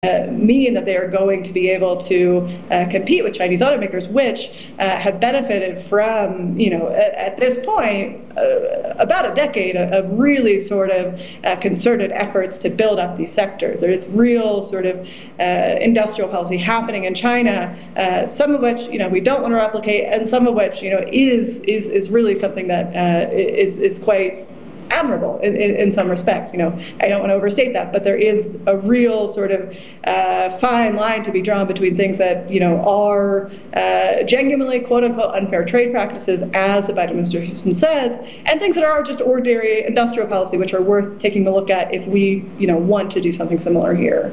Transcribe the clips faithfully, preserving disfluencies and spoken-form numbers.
Uh, mean that they are going to be able to uh, compete with Chinese automakers, which uh, have benefited from, you know, at, at this point, uh, about a decade of, of really sort of uh, concerted efforts to build up these sectors. There's real sort of uh, industrial policy happening in China, uh, some of which, you know, we don't want to replicate, and some of which, you know, is is is really something that uh, is is quite admirable in, in, in some respects. You know, I don't want to overstate that, but there is a real sort of uh, fine line to be drawn between things that, you know, are uh, genuinely quote unquote unfair trade practices, as the Biden administration says, and things that are just ordinary industrial policy, which are worth taking a look at if we, you know, want to do something similar here.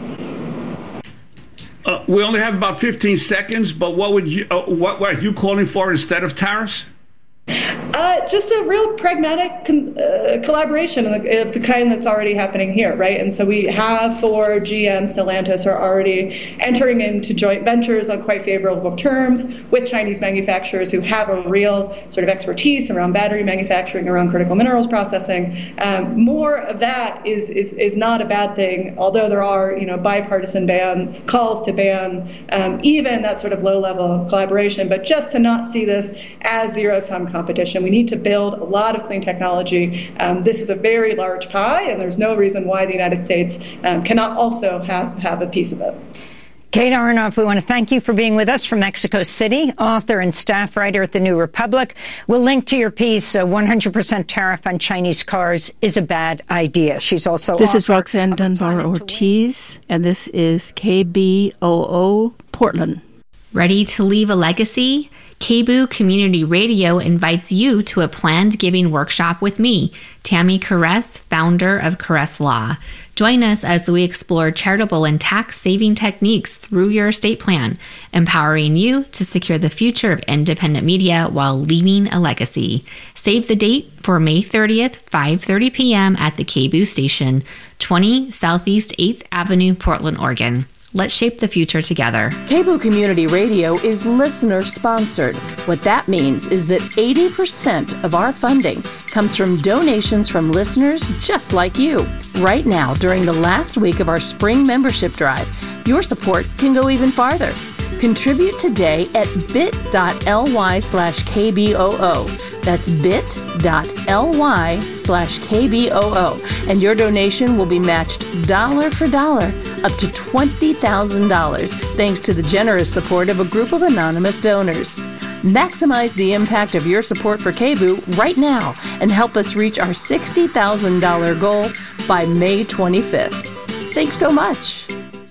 Uh, we only have about fifteen seconds, but what would you, uh, what, what are you calling for instead of tariffs? Uh, just a real pragmatic con- uh, collaboration of the, of the kind that's already happening here, right? And so we have Ford, G M, Stellantis are already entering into joint ventures on quite favorable terms with Chinese manufacturers who have a real sort of expertise around battery manufacturing, around critical minerals processing. Um, more of that is, is is not a bad thing, although there are, you know, bipartisan ban calls to ban um, even that sort of low-level collaboration, but just to not see this as zero-sum competition. We need to build a lot of clean technology. Um, this is a very large pie, and there's no reason why the United States um, cannot also have, have a piece of it. Kate Aronoff, we want to thank you for being with us from Mexico City, author and staff writer at The New Republic. We'll link to your piece, uh, one hundred percent tariff on Chinese cars is a bad idea. She's also This is Roxanne Dunbar Ortiz, and this is K B O O Portland. Ready to leave a legacy? K B O O Community Radio invites you to a planned giving workshop with me, Tammy Caress, founder of Caress Law. Join us as we explore charitable and tax-saving techniques through your estate plan, empowering you to secure the future of independent media while leaving a legacy. Save the date for May thirtieth, five thirty p.m. at the K B O O station, twenty Southeast eighth Avenue, Portland, Oregon. Let's shape the future together. K B O O Community Radio is listener-sponsored. What that means is that eighty percent of our funding comes from donations from listeners just like you. Right now, during the last week of our spring membership drive, your support can go even farther. Contribute today at bit.ly slash KBOO. That's bit.ly slash KBOO. And your donation will be matched dollar for dollar up to twenty thousand dollars, thanks to the generous support of a group of anonymous donors. Maximize the impact of your support for K B O O right now and help us reach our sixty thousand dollars goal by May twenty-fifth. Thanks so much.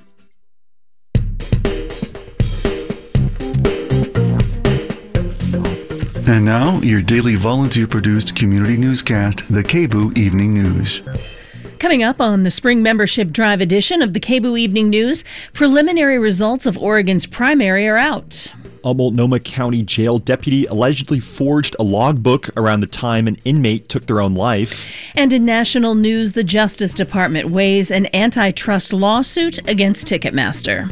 And now, your daily volunteer-produced community newscast, the K B O O Evening News. Coming up on the spring membership drive edition of the K B O O Evening News, preliminary results of Oregon's primary are out. A Multnomah County jail deputy allegedly forged a logbook around the time an inmate took their own life. And in national news, the Justice Department weighs an antitrust lawsuit against Ticketmaster.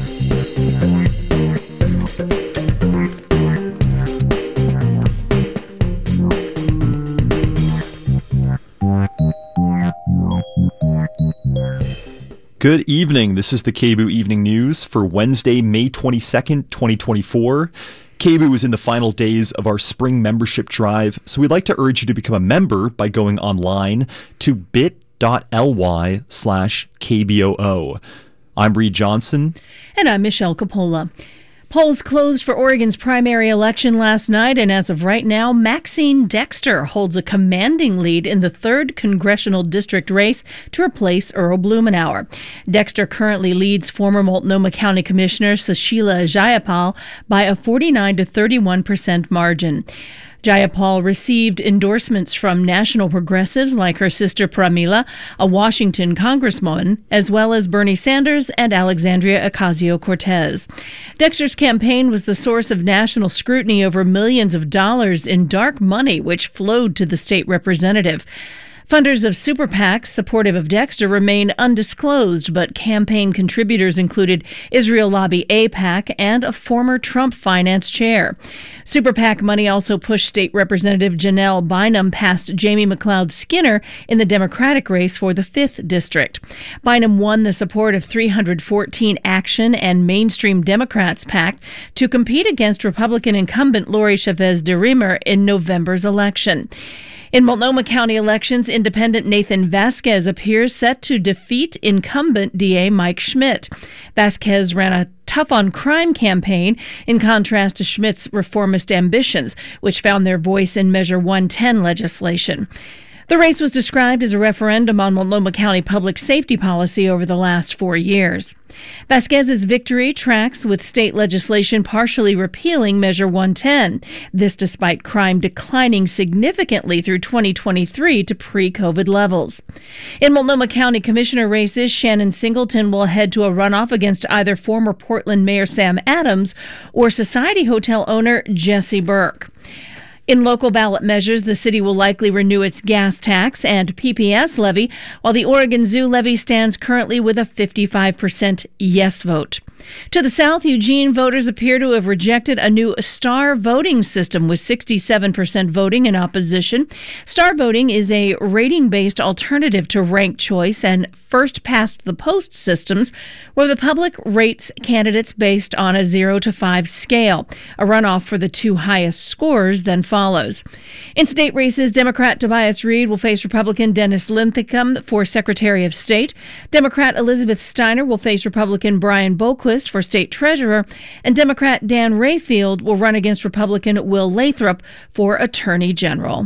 Good evening. This is the K B O O Evening News for Wednesday, May twenty-second, twenty twenty-four. K B O O is in the final days of our spring membership drive, so we'd like to urge you to become a member by going online to bit.ly slash KBOO. I'm Reed Johnson. And I'm Michelle Coppola. Polls closed for Oregon's primary election last night, and as of right now, Maxine Dexter holds a commanding lead in the third congressional district race to replace Earl Blumenauer. Dexter currently leads former Multnomah County Commissioner Sushila Jayapal by a forty-nine to thirty-one percent margin. Jayapal received endorsements from national progressives like her sister Pramila, a Washington congresswoman, as well as Bernie Sanders and Alexandria Ocasio-Cortez. Dexter's campaign was the source of national scrutiny over millions of dollars in dark money which flowed to the state representative. Funders of super PACs supportive of Dexter remain undisclosed, but campaign contributors included Israel Lobby AIPAC and a former Trump finance chair. Super PAC money also pushed State Representative Janelle Bynum past Jamie McLeod Skinner in the Democratic race for the fifth District. Bynum won the support of three hundred fourteen Action and Mainstream Democrats PAC to compete against Republican incumbent Lori Chavez DeRemer in November's election. In Multnomah County elections, independent Nathan Vasquez appears set to defeat incumbent D A Mike Schmidt. Vasquez ran a tough-on-crime campaign in contrast to Schmidt's reformist ambitions, which found their voice in Measure one ten legislation. The race was described as a referendum on Multnomah County public safety policy over the last four years. Vasquez's victory tracks with state legislation partially repealing Measure one ten, this despite crime declining significantly through twenty twenty-three to pre-COVID levels. In Multnomah County Commissioner races, Shannon Singleton will head to a runoff against either former Portland Mayor Sam Adams or Society Hotel owner Jesse Burke. In local ballot measures, the city will likely renew its gas tax and P P S levy, while the Oregon Zoo levy stands currently with a fifty-five percent yes vote. To the south, Eugene voters appear to have rejected a new star voting system with sixty-seven percent voting in opposition. Star voting is a rating-based alternative to ranked choice and first-past-the-post systems where the public rates candidates based on a zero to five scale. A runoff for the two highest scores then follows. In state races, Democrat Tobias Reed will face Republican Dennis Linthicum for Secretary of State. Democrat Elizabeth Steiner will face Republican Brian Boquist for State Treasurer, and Democrat Dan Rayfield will run against Republican Will Lathrop for Attorney General.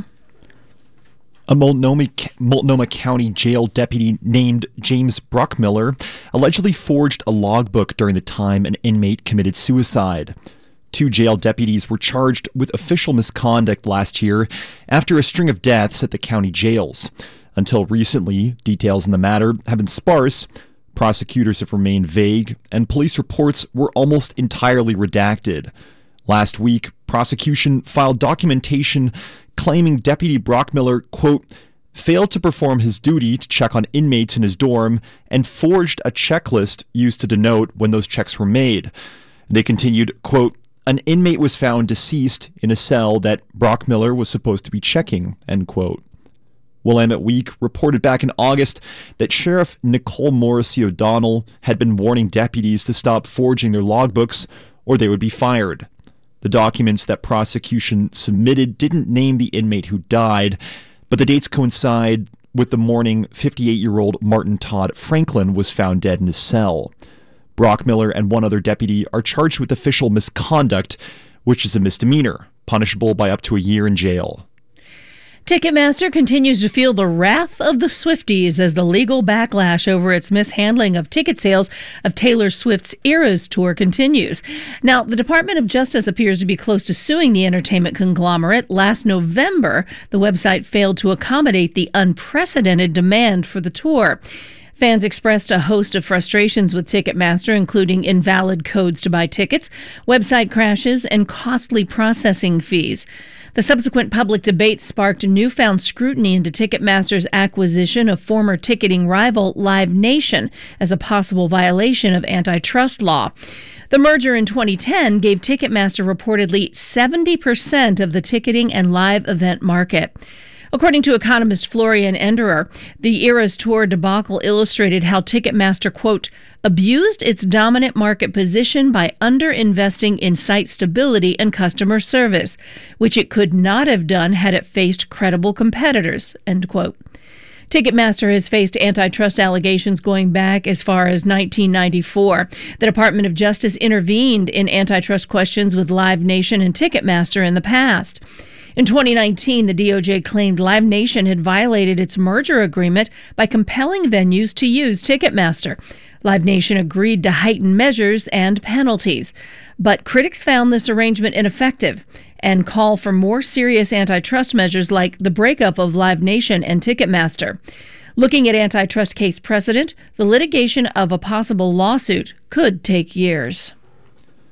A Multnomah, Multnomah County jail deputy named James Bruckmiller allegedly forged a logbook during the time an inmate committed suicide. Two jail deputies were charged with official misconduct last year after a string of deaths at the county jails. Until recently, details in the matter have been sparse. Prosecutors have remained vague, and police reports were almost entirely redacted. Last week, prosecution filed documentation claiming Deputy Bruckmiller, quote, failed to perform his duty to check on inmates in his dorm and forged a checklist used to denote when those checks were made. They continued, quote, an inmate was found deceased in a cell that Bruckmiller was supposed to be checking, end quote. Willamette Week reported back in August that Sheriff Nicole Morrissey O'Donnell had been warning deputies to stop forging their logbooks or they would be fired. The documents that prosecution submitted didn't name the inmate who died, but the dates coincide with the morning fifty-eight-year-old Martin Todd Franklin was found dead in his cell. Bruckmiller and one other deputy are charged with official misconduct, which is a misdemeanor, punishable by up to a year in jail. Ticketmaster continues to feel the wrath of the Swifties as the legal backlash over its mishandling of ticket sales of Taylor Swift's Eras tour continues. Now, the Department of Justice appears to be close to suing the entertainment conglomerate. Last November, the website failed to accommodate the unprecedented demand for the tour. Fans expressed a host of frustrations with Ticketmaster, including invalid codes to buy tickets, website crashes, and costly processing fees. The subsequent public debate sparked newfound scrutiny into Ticketmaster's acquisition of former ticketing rival Live Nation as a possible violation of antitrust law. The merger in twenty ten gave Ticketmaster reportedly seventy percent of the ticketing and live event market. According to economist Florian Enderer, the Eras tour debacle illustrated how Ticketmaster, quote, abused its dominant market position by underinvesting in site stability and customer service, which it could not have done had it faced credible competitors, end quote. Ticketmaster has faced antitrust allegations going back as far as nineteen ninety-four. The Department of Justice intervened in antitrust questions with Live Nation and Ticketmaster in the past. In twenty nineteen, the D O J claimed Live Nation had violated its merger agreement by compelling venues to use Ticketmaster. Live Nation agreed to heighten measures and penalties, but critics found this arrangement ineffective and call for more serious antitrust measures like the breakup of Live Nation and Ticketmaster. Looking at antitrust case precedent, the litigation of a possible lawsuit could take years.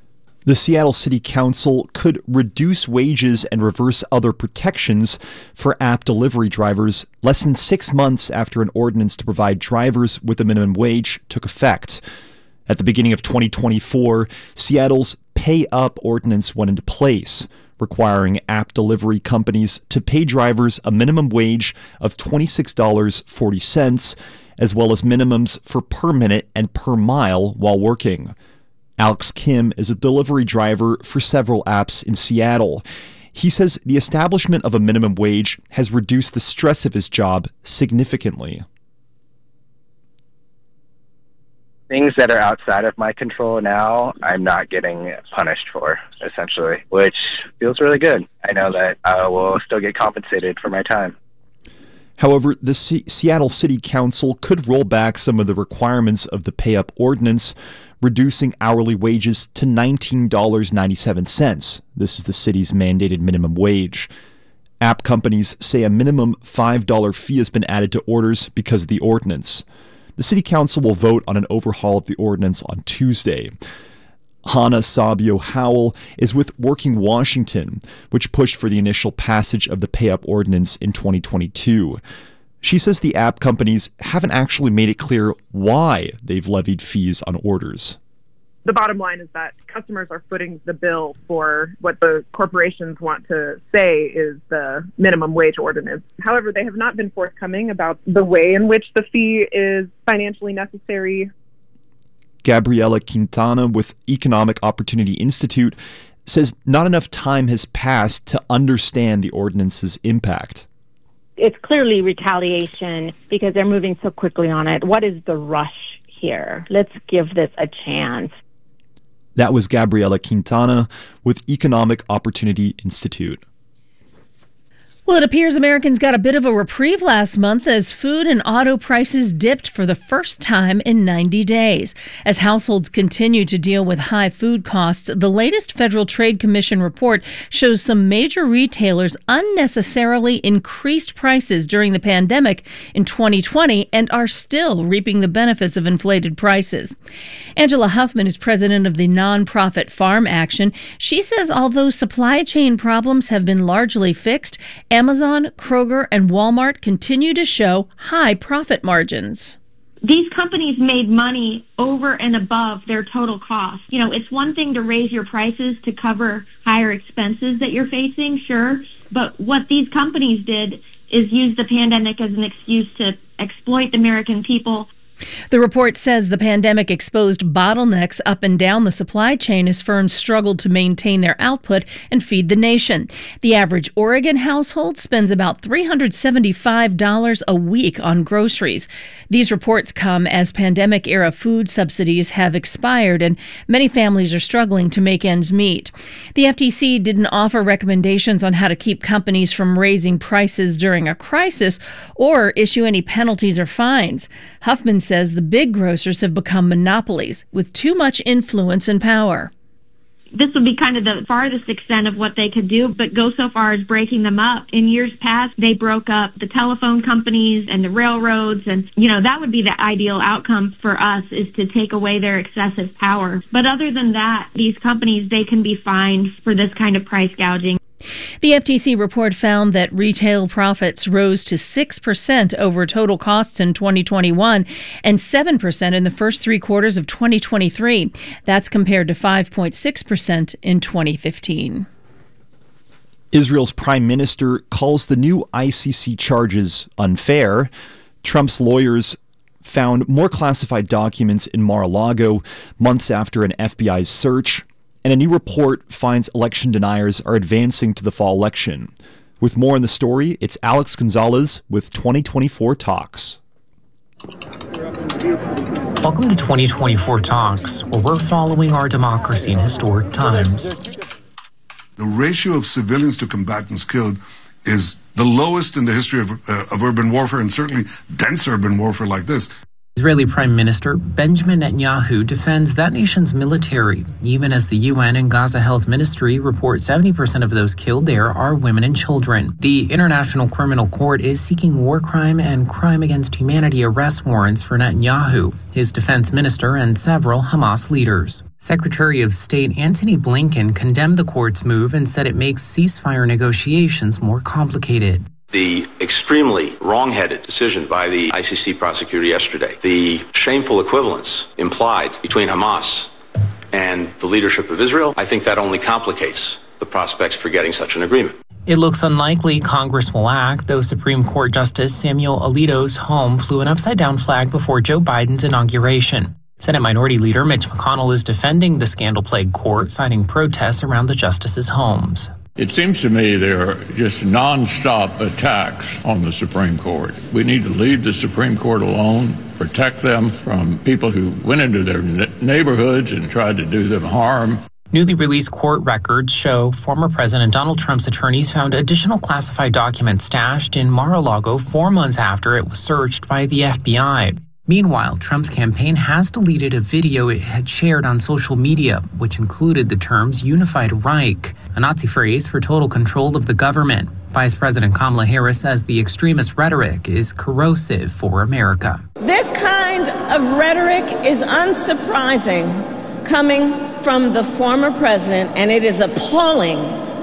The Seattle City Council could reduce wages and reverse other protections for app delivery drivers less than six months after an ordinance to provide drivers with a minimum wage took effect. At the beginning of twenty twenty-four, Seattle's Pay Up ordinance went into place, requiring app delivery companies to pay drivers a minimum wage of twenty-six dollars and forty cents, as well as minimums for per minute and per mile while working. Alex Kim is a delivery driver for several apps in Seattle. He says the establishment of a minimum wage has reduced the stress of his job significantly. Things that are outside of my control now, I'm not getting punished for, essentially, which feels really good. I know that I will still get compensated for my time. However, the C- Seattle City Council could roll back some of the requirements of the Pay Up ordinance, reducing hourly wages to nineteen dollars and ninety-seven cents. This is the city's mandated minimum wage. App companies say a minimum five dollars fee has been added to orders because of the ordinance. The City Council will vote on an overhaul of the ordinance on Tuesday. Hannah Sabio Howell is with Working Washington, which pushed for the initial passage of the Pay Up ordinance in twenty twenty-two. She says the app companies haven't actually made it clear why they've levied fees on orders. The bottom line is that customers are footing the bill for what the corporations want to say is the minimum wage ordinance. However, they have not been forthcoming about the way in which the fee is financially necessary. Gabriela Quintana with Economic Opportunity Institute says not enough time has passed to understand the ordinance's impact. It's clearly retaliation because they're moving so quickly on it. What is the rush here? Let's give this a chance. That was Gabriela Quintana with Economic Opportunity Institute. Well, it appears Americans got a bit of a reprieve last month as food and auto prices dipped for the first time in ninety days. As households continue to deal with high food costs, the latest Federal Trade Commission report shows some major retailers unnecessarily increased prices during the pandemic in twenty twenty and are still reaping the benefits of inflated prices. Angela Huffman is president of the nonprofit Farm Action. She says although supply chain problems have been largely fixed, Amazon, Kroger, and Walmart continue to show high profit margins. These companies made money over and above their total cost. You know, it's one thing to raise your prices to cover higher expenses that you're facing, sure, but what these companies did is use the pandemic as an excuse to exploit the American people. The report says the pandemic exposed bottlenecks up and down the supply chain as firms struggled to maintain their output and feed the nation. The average Oregon household spends about three hundred seventy-five dollars a week on groceries. These reports come as pandemic-era food subsidies have expired and many families are struggling to make ends meet. The F T C didn't offer recommendations on how to keep companies from raising prices during a crisis or issue any penalties or fines. Huffman says the big grocers have become monopolies with too much influence and power. This would be kind of the farthest extent of what they could do, but go so far as breaking them up. In years past, they broke up the telephone companies and the railroads, and, you know, that would be the ideal outcome for us, is to take away their excessive power. But other than that, these companies, they can be fined for this kind of price gouging. The F T C report found that retail profits rose to six percent over total costs in twenty twenty-one and seven percent in the first three quarters of twenty twenty-three. That's compared to five point six percent in twenty fifteen. Israel's prime minister calls the new I C C charges unfair. Trump's lawyers found more classified documents in Mar-a-Lago months after an F B I search. And a new report finds election deniers are advancing to the fall election. With more on the story, it's Alex Gonzalez with twenty twenty-four Talks. Welcome to twenty twenty-four Talks, where we're following our democracy in historic times. The ratio of civilians to combatants killed is the lowest in the history of, uh, of urban warfare, and certainly dense urban warfare like this. Israeli Prime Minister Benjamin Netanyahu defends that nation's military, even as the U N and Gaza Health Ministry report seventy percent of those killed there are women and children. The International Criminal Court is seeking war crime and crime against humanity arrest warrants for Netanyahu, his defense minister, and several Hamas leaders. Secretary of State Antony Blinken condemned the court's move and said it makes ceasefire negotiations more complicated. The extremely wrong-headed decision by the I C C prosecutor yesterday, the shameful equivalence implied between Hamas and the leadership of Israel, I think that only complicates the prospects for getting such an agreement. It looks unlikely Congress will act, though Supreme Court Justice Samuel Alito's home flew an upside-down flag before Joe Biden's inauguration. Senate Minority Leader Mitch McConnell is defending the scandal-plagued court, citing protests around the justices' homes. It seems to me there are just nonstop attacks on the Supreme Court. We need to leave the Supreme Court alone, protect them from people who went into their neighborhoods and tried to do them harm. Newly released court records show former President Donald Trump's attorneys found additional classified documents stashed in Mar-a-Lago four months after it was searched by the F B I. Meanwhile, Trump's campaign has deleted a video it had shared on social media, which included the terms Unified Reich, a Nazi phrase for total control of the government. Vice President Kamala Harris says the extremist rhetoric is corrosive for America. This kind of rhetoric is unsurprising coming from the former president, and it is appalling.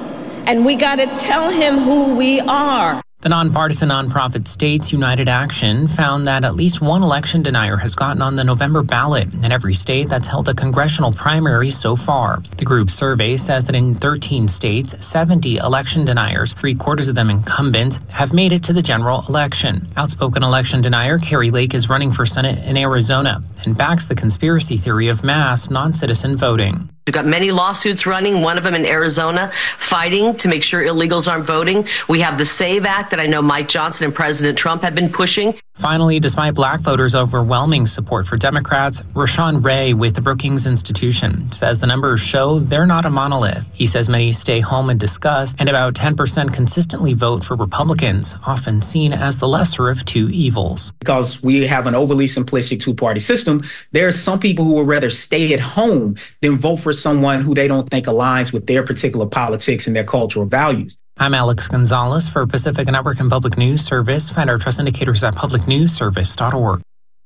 And we got to tell him who we are. The nonpartisan nonprofit States United Action found that at least one election denier has gotten on the November ballot in every state that's held a congressional primary so far. The group's survey says that in thirteen states, seventy election deniers, three quarters of them incumbents, have made it to the general election. Outspoken election denier Carrie Lake is running for Senate in Arizona and backs the conspiracy theory of mass non-citizen voting. We've got many lawsuits running, one of them in Arizona, fighting to make sure illegals aren't voting. We have the SAVE Act that I know Mike Johnson and President Trump have been pushing. Finally, despite black voters' overwhelming support for Democrats, Rashawn Ray with the Brookings Institution says the numbers show they're not a monolith. He says many stay home and discuss, and about ten percent consistently vote for Republicans, often seen as the lesser of two evils. Because we have an overly simplistic two-party system, there are some people who would rather stay at home than vote for someone who they don't think aligns with their particular politics and their cultural values. I'm Alex Gonzalez for Pacific Network and Public News Service. Find our trust indicators at public news service dot org.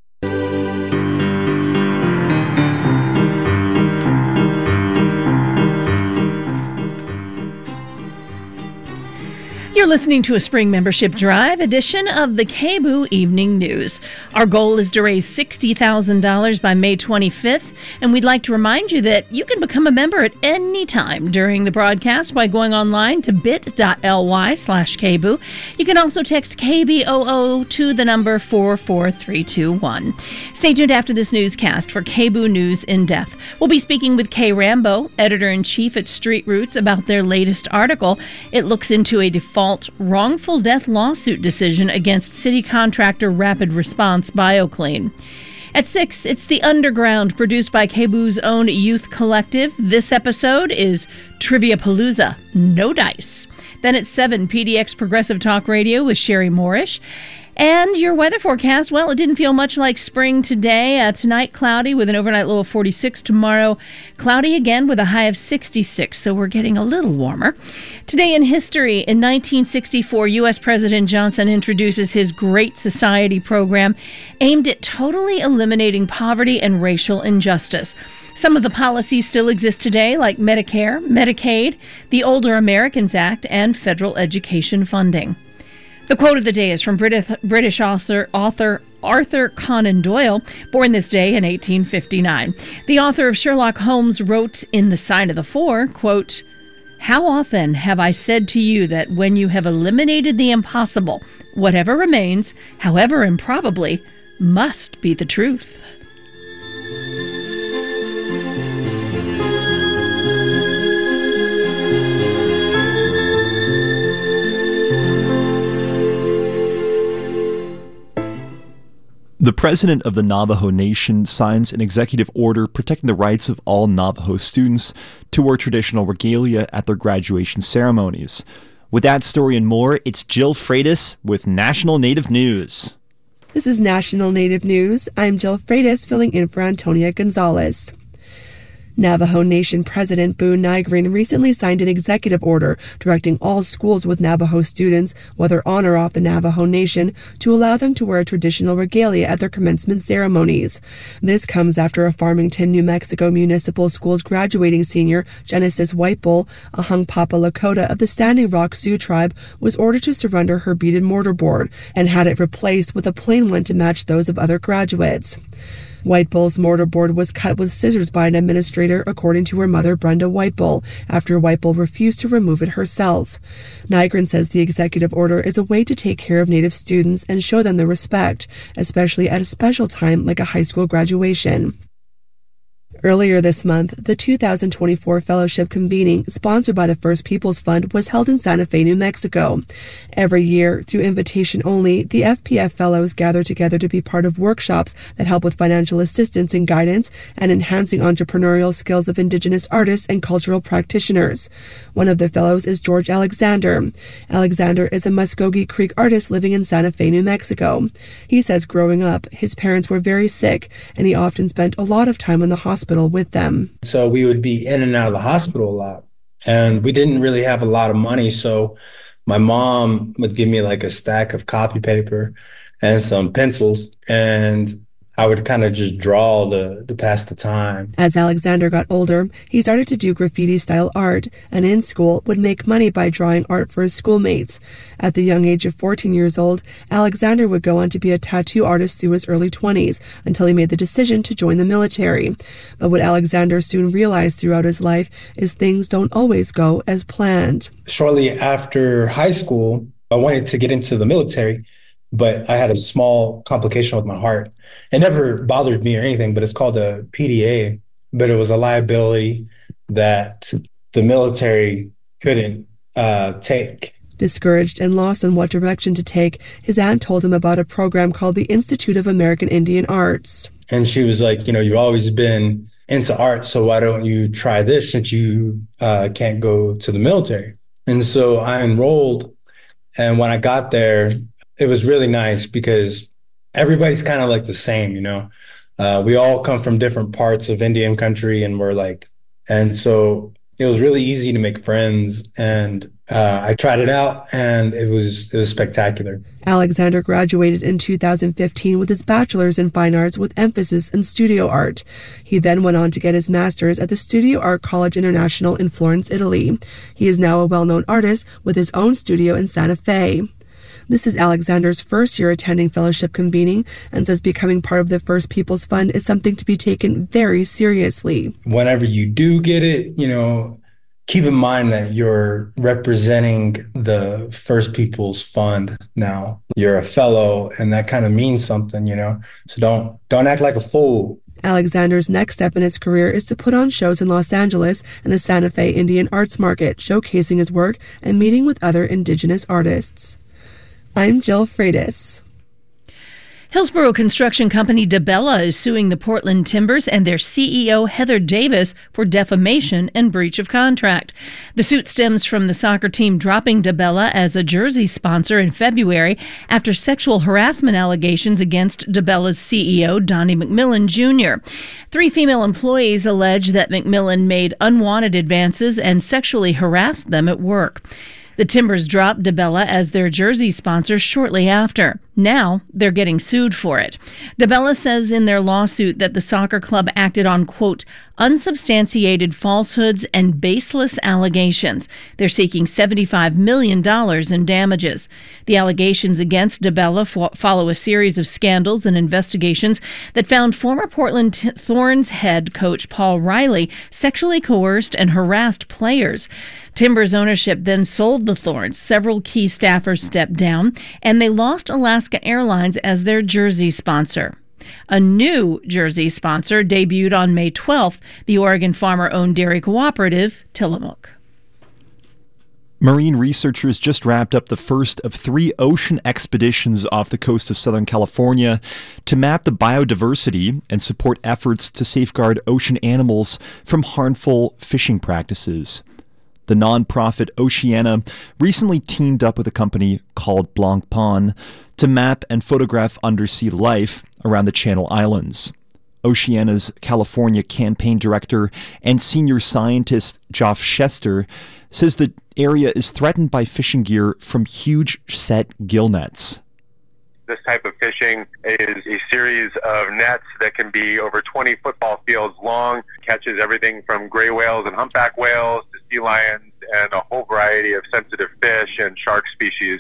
You're listening to a Spring Membership Drive edition of the K B O O Evening News. Our goal is to raise sixty thousand dollars by May twenty-fifth, and we'd like to remind you that you can become a member at any time during the broadcast by going online to bit.ly slash KBOO. You can also text K B O O to the number four four three two one. Stay tuned after this newscast for K B O O News in Depth. We'll be speaking with Kay Rambo, editor-in-chief at Street Roots, about their latest article. It looks into a default wrongful death lawsuit decision against city contractor Rapid Response BioClean. At six, it's The Underground, produced by K B O O's own youth collective. This episode is Trivia Palooza, No Dice. Then at seven, P D X Progressive Talk Radio with Sherry Moorish. And your weather forecast, well, it didn't feel much like spring today. Uh, tonight, cloudy with an overnight low of forty-six. Tomorrow, cloudy again with a high of sixty-six, so we're getting a little warmer. Today in history, in nineteen sixty-four, U S President Johnson introduces his Great Society program aimed at totally eliminating poverty and racial injustice. Some of the policies still exist today, like Medicare, Medicaid, the Older Americans Act, and federal education funding. The quote of the day is from British, British author, author Arthur Conan Doyle, born this day in eighteen fifty-nine. The author of Sherlock Holmes wrote in The Sign of the Four, quote, "How often have I said to you that when you have eliminated the impossible, whatever remains, however improbably, must be the truth." The president of the Navajo Nation signs an executive order protecting the rights of all Navajo students to wear traditional regalia at their graduation ceremonies. With that story and more, it's Jill Freitas with National Native News. This is National Native News. I'm Jill Freitas, filling in for Antonia Gonzalez. Navajo Nation President Boone Nygren recently signed an executive order directing all schools with Navajo students, whether on or off the Navajo Nation, to allow them to wear traditional regalia at their commencement ceremonies. This comes after a Farmington, New Mexico Municipal Schools graduating senior, Genesis Whitebull, a Hunkpapa Lakota of the Standing Rock Sioux tribe, was ordered to surrender her beaded mortarboard and had it replaced with a plain one to match those of other graduates. Whitebull's mortarboard was cut with scissors by an administrator, according to her mother, Brenda Whitebull, after Whitebull refused to remove it herself. Nygren says the executive order is a way to take care of Native students and show them the respect, especially at a special time like a high school graduation. Earlier this month, the two thousand twenty-four fellowship convening, sponsored by the First Peoples Fund, was held in Santa Fe, New Mexico. Every year, through invitation only, the F P F fellows gather together to be part of workshops that help with financial assistance and guidance and enhancing entrepreneurial skills of Indigenous artists and cultural practitioners. One of the fellows is George Alexander. Alexander is a Muskogee Creek artist living in Santa Fe, New Mexico. He says growing up, his parents were very sick, and he often spent a lot of time in the hospital with them. So we would be in and out of the hospital a lot, and we didn't really have a lot of money. So my mom would give me like a stack of copy paper and some pencils, and I would kind of just draw to, to pass the time. As Alexander got older, he started to do graffiti-style art, and in school would make money by drawing art for his schoolmates. At the young age of fourteen years old, Alexander would go on to be a tattoo artist through his early twenties, until he made the decision to join the military. But what Alexander soon realized throughout his life is things don't always go as planned. Shortly after high school, I wanted to get into the military, but I had a small complication with my heart. It never bothered me or anything, but it's called a P D A. But it was a liability that the military couldn't uh, take. Discouraged and lost on what direction to take, his aunt told him about a program called the Institute of American Indian Arts. And she was like, you know, you've always been into art, so why don't you try this since you uh, can't go to the military? And so I enrolled, and when I got there, it was really nice because everybody's kind of like the same, you know. Uh, we all come from different parts of Indian country, and we're like, and so it was really easy to make friends. And uh, I tried it out, and it was it was spectacular. Alexander graduated in two thousand fifteen with his bachelor's in fine arts with emphasis in studio art. He then went on to get his master's at the Studio Art College International in Florence, Italy. He is now a well-known artist with his own studio in Santa Fe. This is Alexander's first year attending fellowship convening, and says becoming part of the First Peoples Fund is something to be taken very seriously. Whenever you do get it, you know, keep in mind that you're representing the First Peoples Fund now. You're a fellow, and that kind of means something, you know, so don't don't act like a fool. Alexander's next step in his career is to put on shows in Los Angeles and the Santa Fe Indian Arts Market, showcasing his work and meeting with other Indigenous artists. I'm Jill Freitas. Hillsborough construction company DaBella is suing the Portland Timbers and their C E O, Heather Davis, for defamation and breach of contract. The suit stems from the soccer team dropping DaBella as a jersey sponsor in February after sexual harassment allegations against DaBella's C E O, Donnie McMillan Junior Three female employees allege that McMillan made unwanted advances and sexually harassed them at work. The Timbers dropped DaBella as their jersey sponsor shortly after. Now they're getting sued for it. DaBella says in their lawsuit that the soccer club acted on, quote, unsubstantiated falsehoods and baseless allegations. They're seeking seventy-five million dollars in damages. The allegations against DaBella fo- follow a series of scandals and investigations that found former Portland Thorns head coach Paul Riley sexually coerced and harassed players. Timbers ownership then sold the Thorns. Several key staffers stepped down, and they lost Alaska Airlines as their jersey sponsor. A new jersey sponsor debuted on May twelfth, the Oregon farmer-owned dairy cooperative, Tillamook. Marine researchers just wrapped up the first of three ocean expeditions off the coast of Southern California to map the biodiversity and support efforts to safeguard ocean animals from harmful fishing practices. The nonprofit Oceana recently teamed up with a company called Blancpain to map and photograph undersea life around the Channel Islands. Oceana's California campaign director and senior scientist Geoff Chester says the area is threatened by fishing gear from huge set gill nets. This type of fishing is a series of nets that can be over twenty football fields long, catches everything from gray whales and humpback whales to sea lions and a whole variety of sensitive fish and shark species.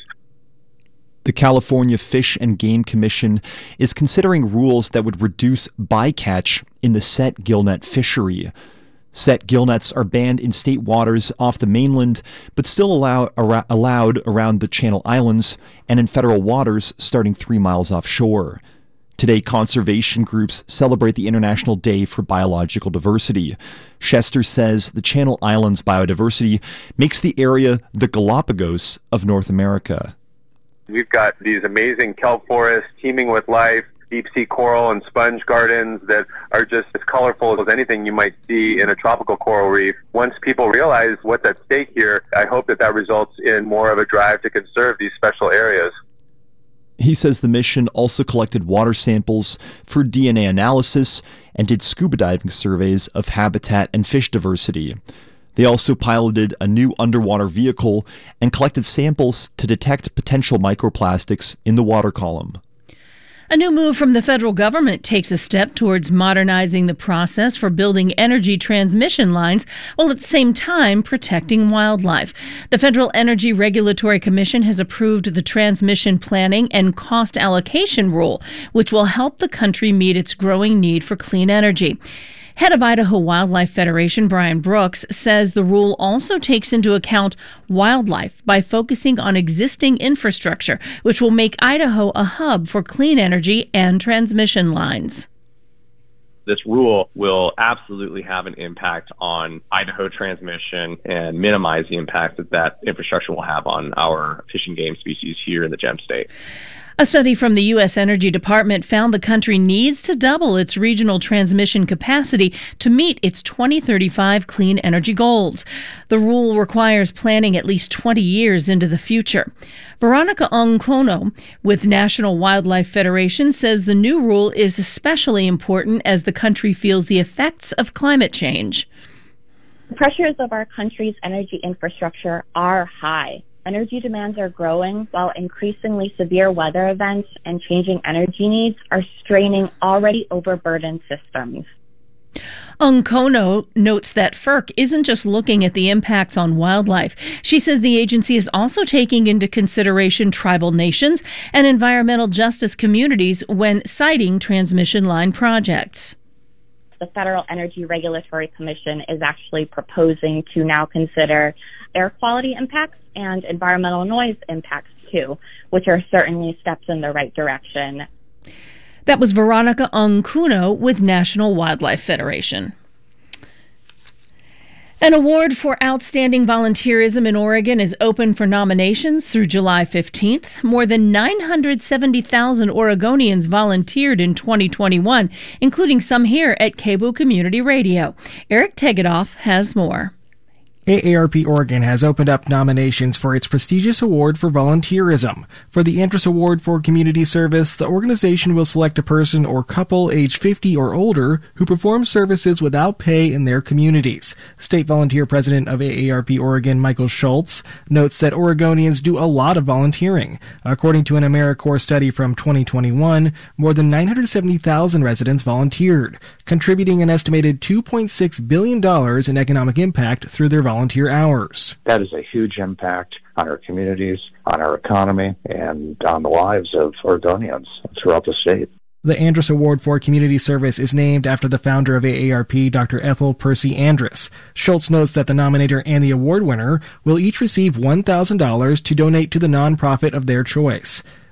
The California Fish and Game Commission is considering rules that would reduce bycatch in the set gillnet fishery. Set gillnets are banned in state waters off the mainland, but still allow, ar- allowed around the Channel Islands and in federal waters starting three miles offshore. Today, conservation groups celebrate the International Day for Biological Diversity. Chester says the Channel Islands biodiversity makes the area the Galapagos of North America. We've got these amazing kelp forests teeming with life, deep sea coral and sponge gardens that are just as colorful as anything you might see in a tropical coral reef. Once people realize what's at stake here, I hope that that results in more of a drive to conserve these special areas. He says the mission also collected water samples for D N A analysis and did scuba diving surveys of habitat and fish diversity. They also piloted a new underwater vehicle and collected samples to detect potential microplastics in the water column. A new move from the federal government takes a step towards modernizing the process for building energy transmission lines while at the same time protecting wildlife. The Federal Energy Regulatory Commission has approved the transmission planning and cost allocation rule, which will help the country meet its growing need for clean energy. Head of Idaho Wildlife Federation, Brian Brooks, says the rule also takes into account wildlife by focusing on existing infrastructure, which will make Idaho a hub for clean energy and transmission lines. This rule will absolutely have an impact on Idaho transmission and minimize the impact that that infrastructure will have on our fish and game species here in the Gem State. A study from the U S Energy Department found the country needs to double its regional transmission capacity to meet its twenty thirty-five clean energy goals. The rule requires planning at least twenty years into the future. Veronica Onkono with National Wildlife Federation says the new rule is especially important as the country feels the effects of climate change. The pressures of our country's energy infrastructure are high. Energy demands are growing, while increasingly severe weather events and changing energy needs are straining already overburdened systems. Onkono notes that F E R C isn't just looking at the impacts on wildlife. She says the agency is also taking into consideration tribal nations and environmental justice communities when citing transmission line projects. The Federal Energy Regulatory Commission is actually proposing to now consider air quality impacts and environmental noise impacts too, which are certainly steps in the right direction. That was Veronica Onkuno with National Wildlife Federation. An award for outstanding volunteerism in Oregon is open for nominations through July fifteenth. More than nine hundred seventy thousand Oregonians volunteered in twenty twenty-one, including some here at K B O O Community Radio. Eric Tegedoff has more. A A R P Oregon has opened up nominations for its prestigious award for volunteerism. For the Andrus Award for Community Service, the organization will select a person or couple age fifty or older who performs services without pay in their communities. State Volunteer President of A A R P Oregon, Michael Schultz, notes that Oregonians do a lot of volunteering. According to an AmeriCorps study from twenty twenty-one, more than nine hundred seventy thousand residents volunteered, contributing an estimated two point six billion dollars in economic impact through their volunteer volunteer hours. That is a huge impact on our communities, on our economy, and on the lives of Oregonians throughout the state. The Andrus Award for Community Service is named after the founder of A A R P, Doctor Ethel Percy Andrus. Schultz notes that the nominator and the award winner will each receive one thousand dollars to donate to the nonprofit of their choice.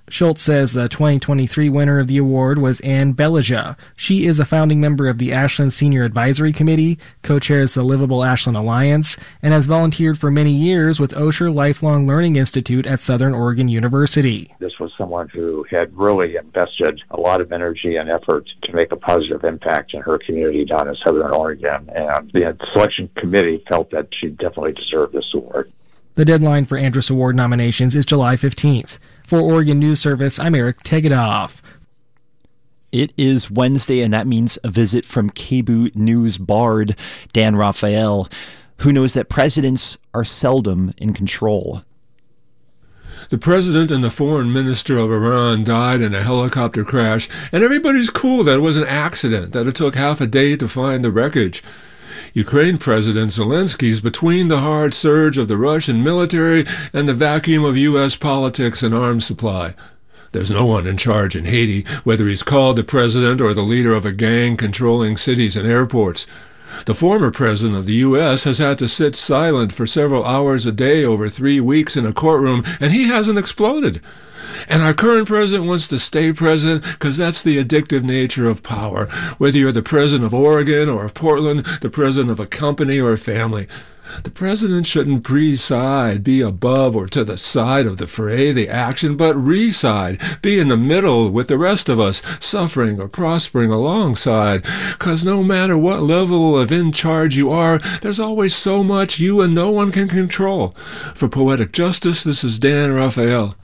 Schultz says the twenty twenty-three winner of the award was Anne Bellija. She is a founding member of the Ashland Senior Advisory Committee, co-chairs the Livable Ashland Alliance, and has volunteered for many years with Osher Lifelong Learning Institute at Southern Oregon University. This was someone who had really invested a lot of energy and effort to make a positive impact in her community down in Southern Oregon, and the selection committee felt that she definitely deserved this award. The deadline for Andrus Award nominations is July fifteenth. For Oregon News Service, I'm Eric Tegedoff. It is Wednesday, and that means a visit from K B O News bard Dan Rafael, who knows that presidents are seldom in control. The president and the foreign minister of Iran died in a helicopter crash, and everybody's cool that it was an accident, that it took half a day to find the wreckage. Ukraine President Zelensky is between the hard surge of the Russian military and the vacuum of U S politics and arms supply. There's no one in charge in Haiti, whether he's called the president or the leader of a gang controlling cities and airports. The former president of the U S has had to sit silent for several hours a day over three weeks in a courtroom, and he hasn't exploded. And our current president wants to stay president because that's the addictive nature of power, whether you're the president of Oregon or of Portland, the president of a company or a family. The president shouldn't preside, be above or to the side of the fray, the action, but reside, be in the middle with the rest of us, suffering or prospering alongside. Because no matter what level of in charge you are, there's always so much you and no one can control. For Poetic Justice, this is Dan Rafael.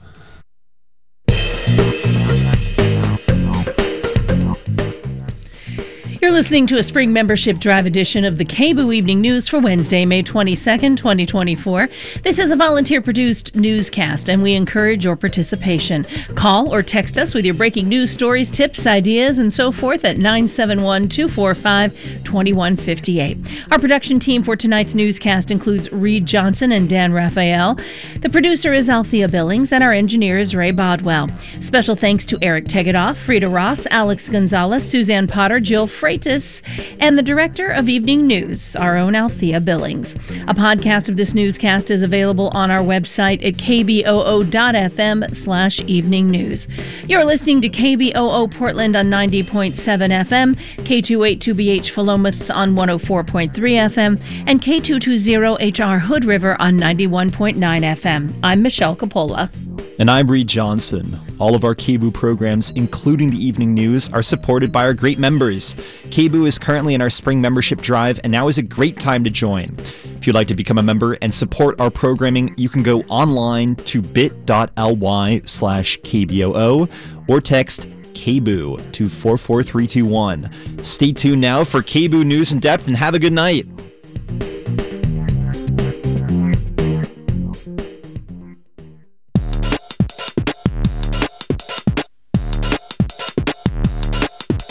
You're listening to a Spring Membership Drive edition of the K B O Evening News for Wednesday, May twenty-second, twenty twenty-four. This is a volunteer-produced newscast, and we encourage your participation. Call or text us with your breaking news stories, tips, ideas, and so forth at nine seven one, two four five, two one five eight. Our production team for tonight's newscast includes Reed Johnson and Dan Rafael. The producer is Althea Billings, and our engineer is Ray Bodwell. Special thanks to Eric Tegedoff, Frida Ross, Alex Gonzalez, Suzanne Potter, Jill Freitas, and the director of Evening News, our own Althea Billings. A podcast of this newscast is available on our website at k b o o dot f m slash evening news. You're listening to K B O O Portland on ninety point seven F M, K two eighty-two B H Philomath on one oh four point three F M, and K two twenty H R Hood River on ninety-one point nine F M. I'm Michelle Coppola. And I'm Reed Johnson. All of our K B O programs, including the evening news, are supported by our great members. K B O is currently in our spring membership drive, and now is a great time to join. If you'd like to become a member and support our programming, you can go online to bit.ly slash KBOO or text K B O to four four three two one. Stay tuned now for K B O News in Depth, and have a good night.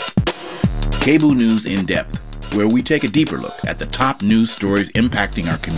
K B O News in Depth, where we take a deeper look at the top news stories impacting our community.